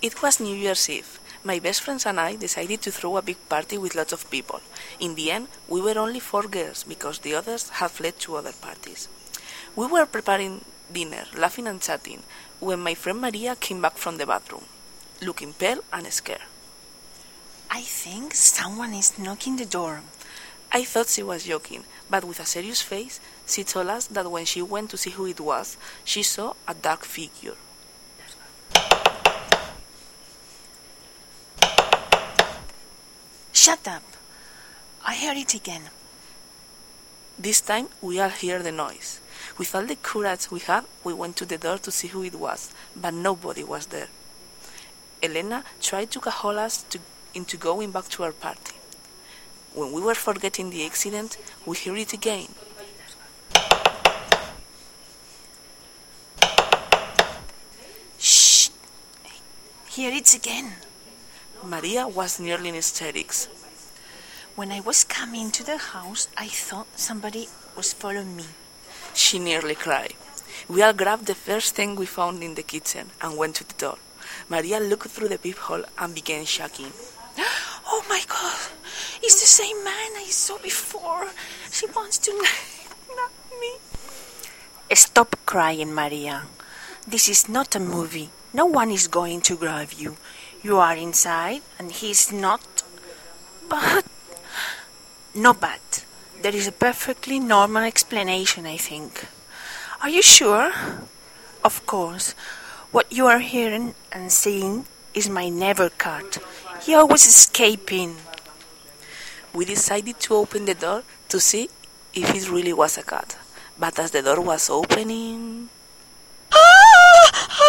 It was New Year's Eve. My best friends and I decided to throw a big party with lots of people. In the end, we were only 4 girls because the others had fled to other parties. We were preparing dinner, laughing and chatting, when my friend Maria came back from the bathroom, looking pale and scared. I think someone is knocking the door. I thought she was joking, but with a serious face, she told us that when she went to see who it was, she saw a dark figure. Shut up! I heard it again. This time, we all heard the noise. With all the courage we had, we went to the door to see who it was, but nobody was there. Elena tried to cajole us into going back to our party. When we were forgetting the accident, we heard it again. Shh! Hear it again. Maria was nearly in hysterics. When I was coming to the house, I thought somebody was following me. She nearly cried. We all grabbed the first thing we found in the kitchen and went to the door. Maria looked through the peephole and began shaking. Oh my God! It's the same man I saw before. She wants to nab me. Stop crying, Maria. This is not a movie. No one is going to grab you. You are inside and he's not. But... no but. There is a perfectly normal explanation, I think. Are you sure? Of course. What you are hearing and seeing is my never cat. He always escaping. We decided to open the door to see if it really was a cat. But as the door was opening... Ah!